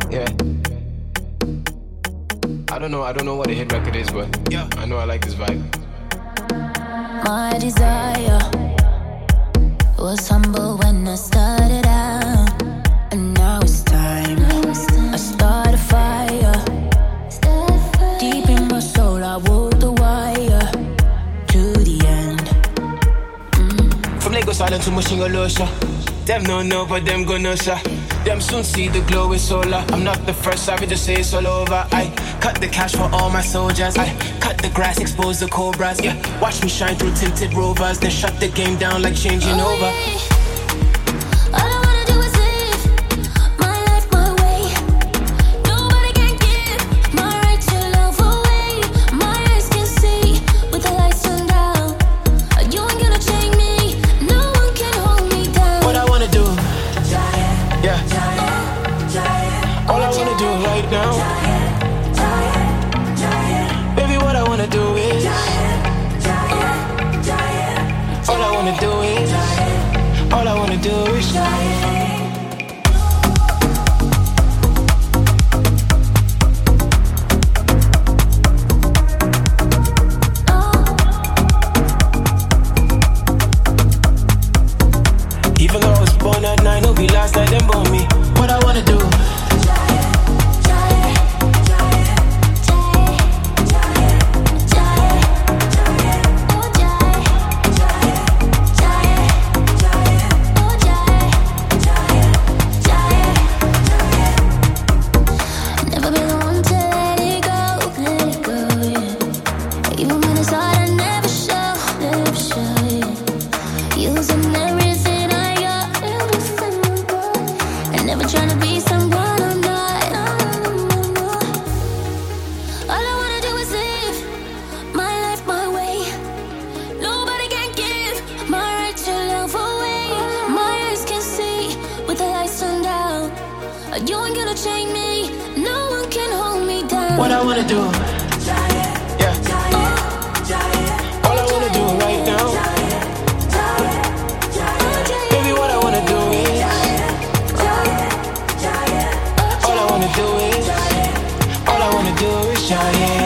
Yeah. I don't know what a hit record is, but yeah, I know I like this vibe. My desire was humble when I started out, and now it's time. I start a fire. Deep in my soul, I walk the wire to the end. From Lagos Island to Mushingalosha, them no know, but them gonna sha. Them soon see the glow is solar. I'm not the first, I would just say it's all over. I cut the cash for all my soldiers. I cut the grass, expose the cobras. Yeah, watch me shine through tinted rovers. Then shut the game down like changing over. All I wanna do is live my life my way. Nobody can give my right to love away. My eyes can see with the lights turned down. You ain't gonna change me. No one can hold me down. What I wanna do, yeah. All I wanna do right now, baby, what I wanna do is, all I wanna do is, all I wanna do is. Even though I was born at 9, it'll be last night them born me. What I wanna do, never been the one to let it go, yeah. Even when it's hard, I never show, yeah. Using everything I got, and never trying to be someone I'm not. All I wanna do is live my life my way. Nobody can give my right to love away. My eyes can see with the lights turned down. You ain't gonna change me. No one can hold me down. what I wanna do, yeah. All I wanna do right now, baby, what I wanna do is, all I wanna do is, all I wanna do is shine.